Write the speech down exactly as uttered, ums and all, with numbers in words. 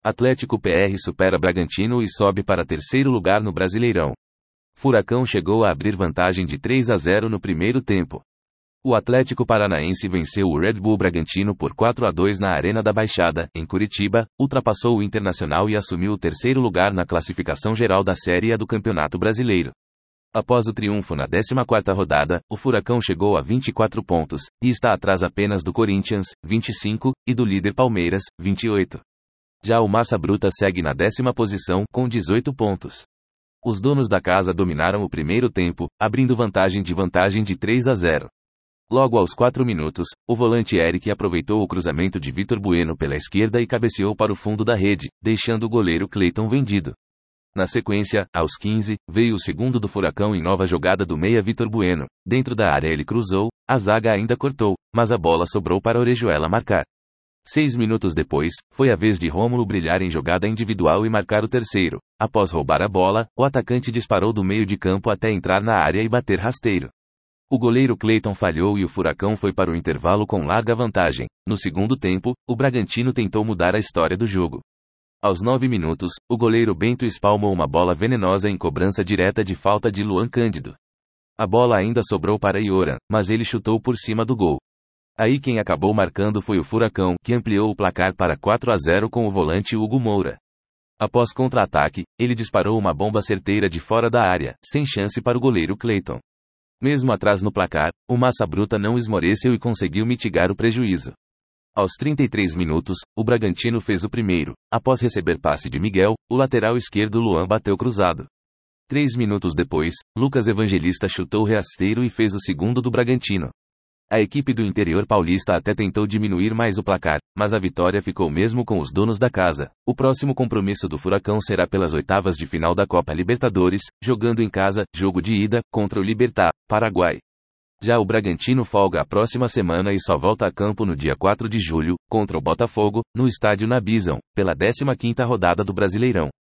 Atlético P R supera Bragantino e sobe para terceiro lugar no Brasileirão. Furacão chegou a abrir vantagem de três a zero no primeiro tempo. O Atlético Paranaense venceu o Red Bull Bragantino por quatro a dois na Arena da Baixada, em Curitiba, ultrapassou o Internacional e assumiu o terceiro lugar na classificação geral da Série A do Campeonato Brasileiro. Após o triunfo na décima quarta rodada, o Furacão chegou a vinte e quatro pontos, e está atrás apenas do Corinthians, vinte e cinco, e do líder Palmeiras, vinte e oito. Já o Massa Bruta segue na décima posição, com dezoito pontos. Os donos da casa dominaram o primeiro tempo, abrindo vantagem de vantagem de três a zero. Logo aos quatro minutos, o volante Eric aproveitou o cruzamento de Vitor Bueno pela esquerda e cabeceou para o fundo da rede, deixando o goleiro Cleiton vendido. Na sequência, aos quinze, veio o segundo do Furacão em nova jogada do meia Vitor Bueno. Dentro da área ele cruzou, a zaga ainda cortou, mas a bola sobrou para Orejuela marcar. Seis minutos depois, foi a vez de Rômulo brilhar em jogada individual e marcar o terceiro. Após roubar a bola, o atacante disparou do meio de campo até entrar na área e bater rasteiro. O goleiro Cleiton falhou e o Furacão foi para o intervalo com larga vantagem. No segundo tempo, o Bragantino tentou mudar a história do jogo. Aos nove minutos, o goleiro Bento espalmou uma bola venenosa em cobrança direta de falta de Luan Cândido. A bola ainda sobrou para Ioran, mas ele chutou por cima do gol. Aí quem acabou marcando foi o Furacão, que ampliou o placar para quatro a zero com o volante Hugo Moura. Após contra-ataque, ele disparou uma bomba certeira de fora da área, sem chance para o goleiro Cleiton. Mesmo atrás no placar, o Massa Bruta não esmoreceu e conseguiu mitigar o prejuízo. Aos trinta e três minutos, o Bragantino fez o primeiro. Após receber passe de Miguel, o lateral esquerdo Luan bateu cruzado. Três minutos depois, Lucas Evangelista chutou rasteiro e fez o segundo do Bragantino. A equipe do interior paulista até tentou diminuir mais o placar, mas a vitória ficou mesmo com os donos da casa. O próximo compromisso do Furacão será pelas oitavas de final da Copa Libertadores, jogando em casa, jogo de ida, contra o Libertad, Paraguai. Já o Bragantino folga a próxima semana e só volta a campo no dia quatro de julho, contra o Botafogo, no estádio Nabizão, pela décima quinta rodada do Brasileirão.